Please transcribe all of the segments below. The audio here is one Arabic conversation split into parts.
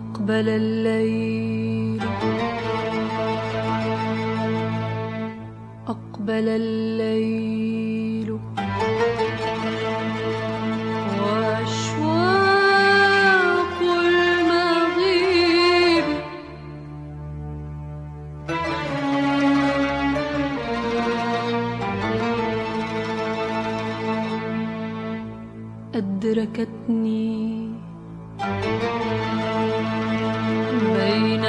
أقبل الليل أقبل الليل وأشواق المغيب أدركتني بين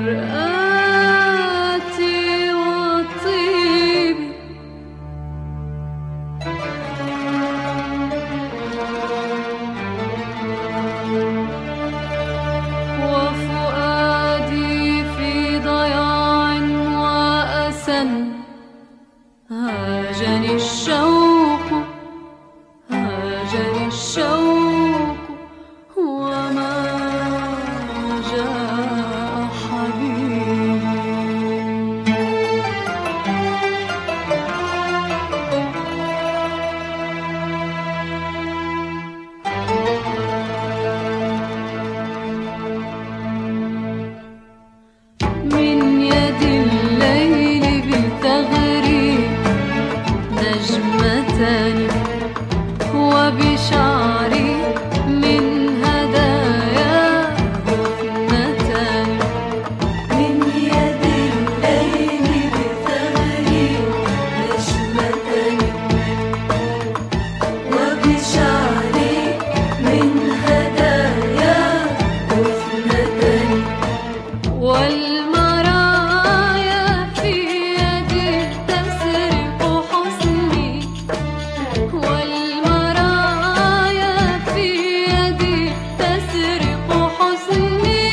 مرآتي وطيبي وفؤادي في ضياع وأسى هاجني الشوق هاجني الشوق وما جاء حبيبي من يد الليل بتغري نجمتان وبشعري من هدايا اثنتان من يد الليل بثغري نجمتان وبشعري من هدايا اثنتان والمرايا في يدي تسرق حسني والمرايا في يدي تسرق حسني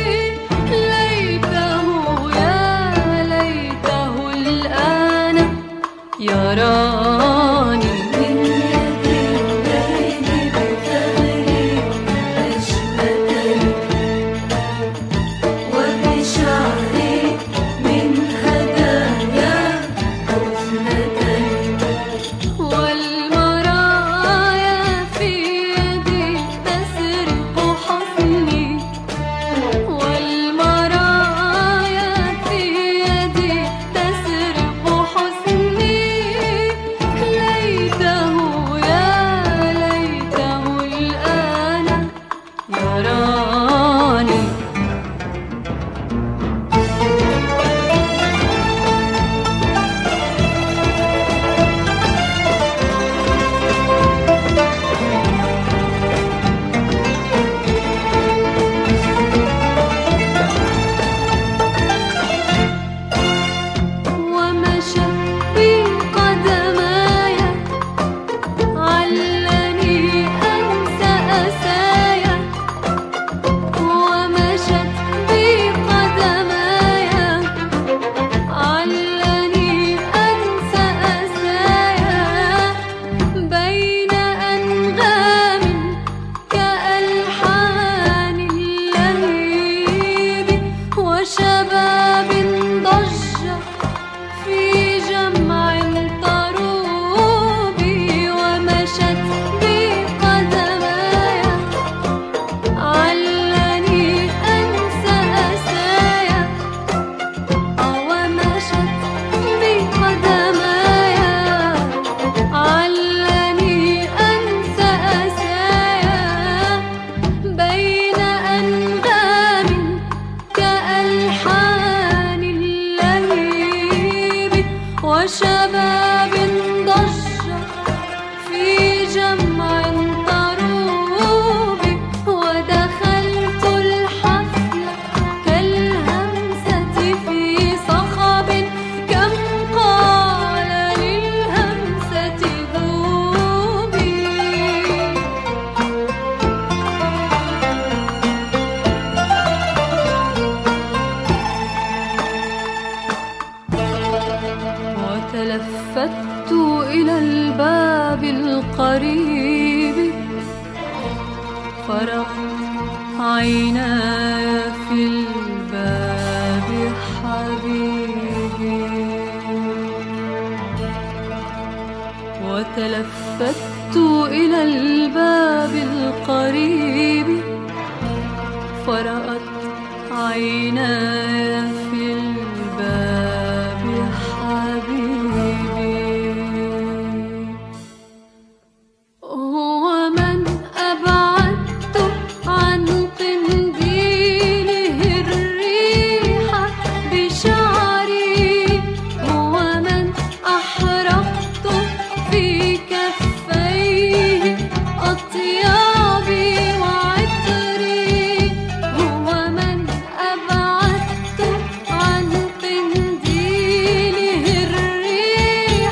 ليته يا ليته الآن يراني من يد الليل بثغري نجمتان وبشعري من هدايا اثنتان والمرايا في يدي تسرق حسني والمرايا في يدي تسرق حسني ليته يا ليته الآن يراني ومشت بي قدماي علني أنسى أسايا ومشت بي قدماي علني أنسى أسايا بين أنغام كألحان اللهيب وشباب ضج في جمع طروب ومشت بي قدماي علني أنسى أسايا ومشت بي قدماي علني أنسى أسايا بين أنغام كألحان اللهيب وشباب ضج في جمع طروب ودخلت الحفل كالهمسة في صخب كم قال للهمسة ذوبي وتلفت إلى الباب القريب فرغت عيناي في الباب حبيبي وتلفت إلى الباب القريب فرأت عيناي في الباب حبيبي هو من أبعدت عن قنديله الريح بشعري هو من أحرقت في كفيه أطيابي وعطري هو من أبعدت عن قنديله الريح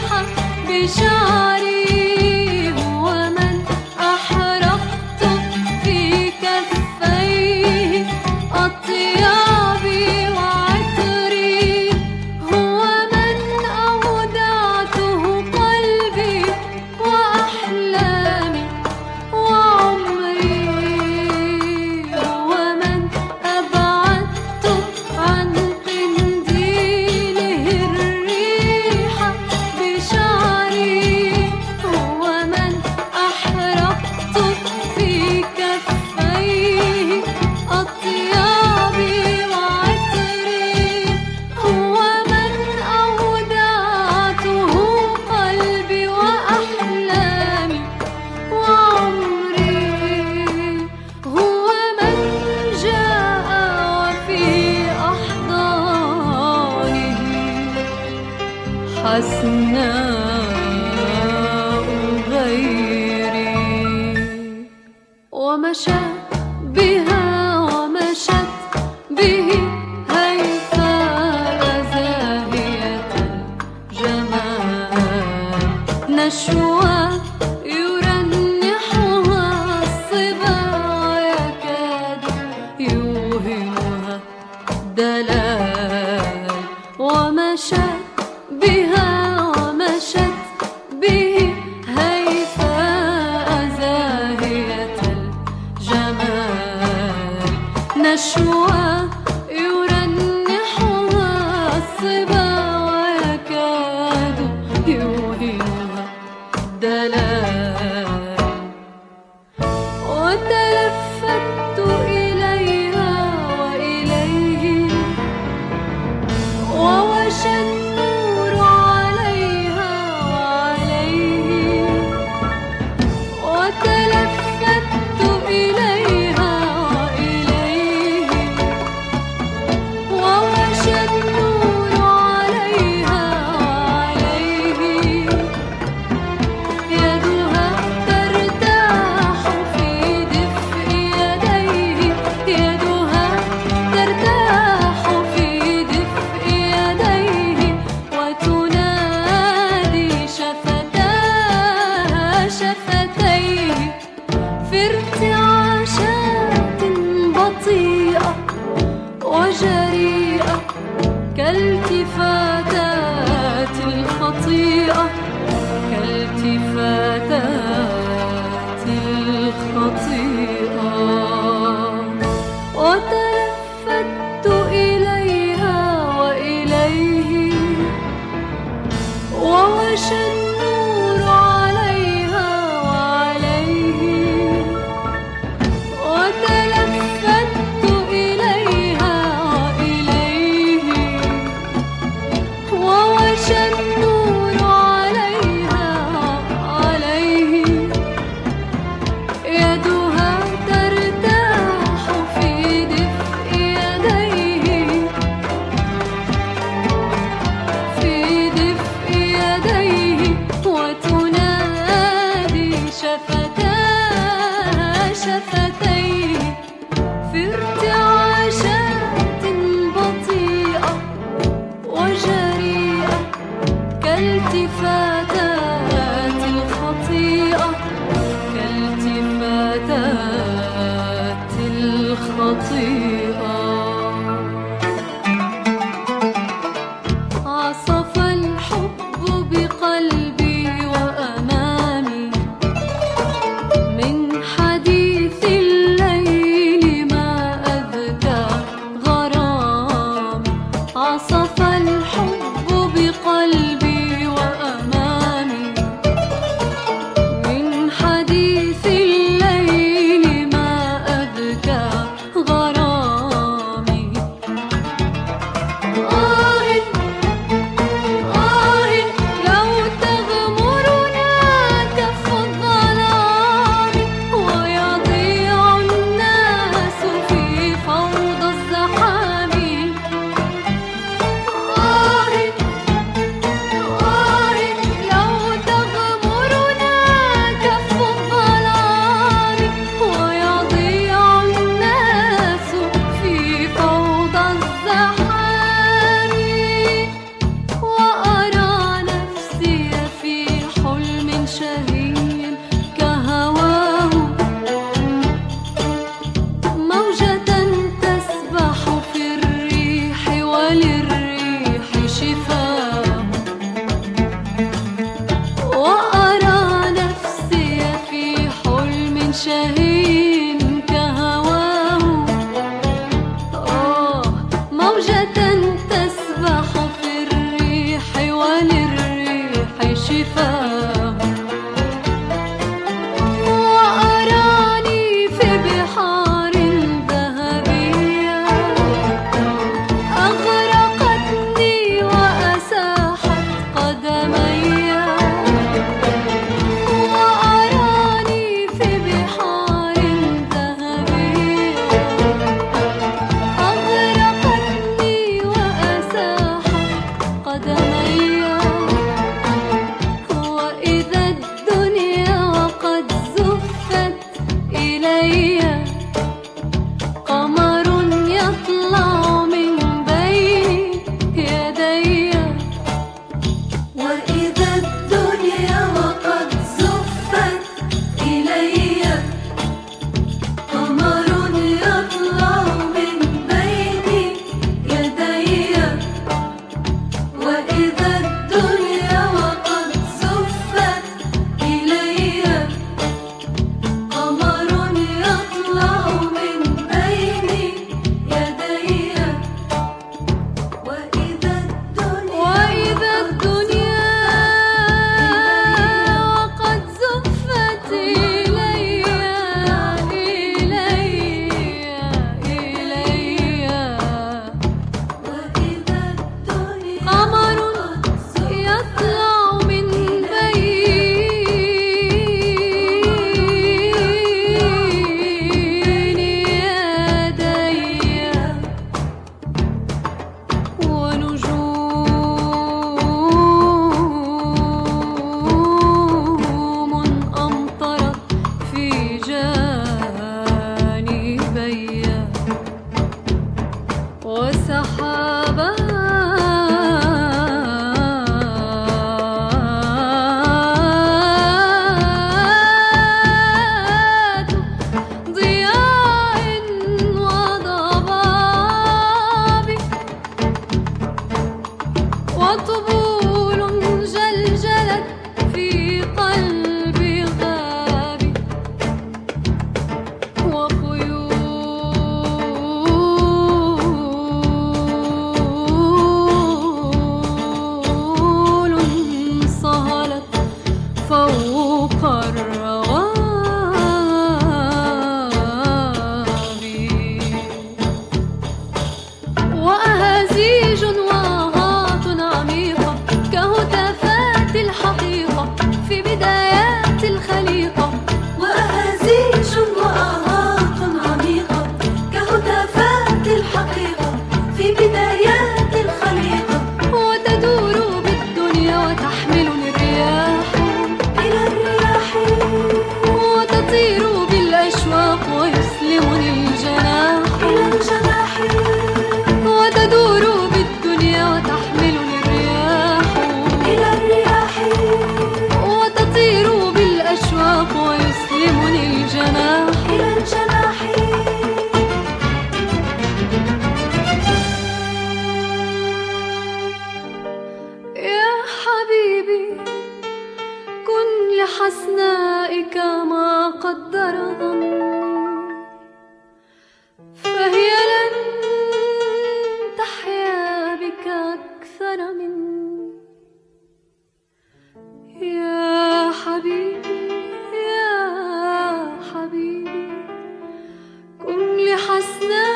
بشعري هو من أحرقت في كفيه أطيابي وعطري هو من أودعته قلبي وأحلامي وعمري هو من أبعدت عن قنديله الريح بشعري هو من أحرقت في كفيه أطيابي وعطري هو من أودعته قلبي وأحلامي وعمري هو من جاء وفي أحضانه حسناء غيري ومشى بها ومشت به هيفاء زاهية الجمال نشوى يرنحها الصبا ويكاد يوهمها دلال ومشى بها ومشت به هيفاء زاهية الجمال نشوى يرنحها الصبا ويكاد يوهمها دلال وتلفت إليها وإليه ووشى النور عليها وعليه وتلفت إليها وإليه ووشى النور عليها وعليه يدها ترتاح في دفء يديه يدها ترتاح في دفء يديه وتنادي شفتاها شفتيه في ارتعاشات بطيئة وجريئة كالتفاتات الخطيئة كالتفاتات الخطيئة وتلفت إليها وإليه ووشى النور عليها وعليه وتلفت إليها وإليه ووشى النور عليها وعليه موجة تسبح في الريح وللريح شفاه، وأراني في بحار ذهبية أغرقتني وأساحت قدمي، وأراني في بحار ذهبية أغرقتني وأساحت قدمي، وإذا الدنيا وقد زفت إلي قمر يطلع من بين يدي، وإذا الدنيا وقد زفت إلي قمر يطلع من بين يدي، وإذا الدنيا وقد زفت إلي قمر يطلع من بين يدي، وإذا الدنيا وقد زفت إلي قمر يطلع من بين يدي، ونجوم أمطرت في جانبي، وسحابات ضياء وضباب، وطبول جلجلت في قلبي غابي، وخيول صهلت فوق الروابي، وأهازيج وآهات عميقة كهتافات الحقيقة في بدايات الخليقة، وأهازيج وآهات عميقة كهتافات الحقيقة في بدايات الخليقة، وتدور بالدنيا وتحملني الرياح إلى الرياح، وتطير بالأشواق ويسلمني الجناح، إلى الجناح، وتدور بالدنيا وتحملني الرياح إلى الرياح، وتطير بالأشواق ويسلمني الجناح، إلى الجناح. يا حبيبي كن لحسنائك ما قدر ظني، فهي لن تحيا بك أكثر مني. يا حبيبي يا حبيبي كن لحسنائك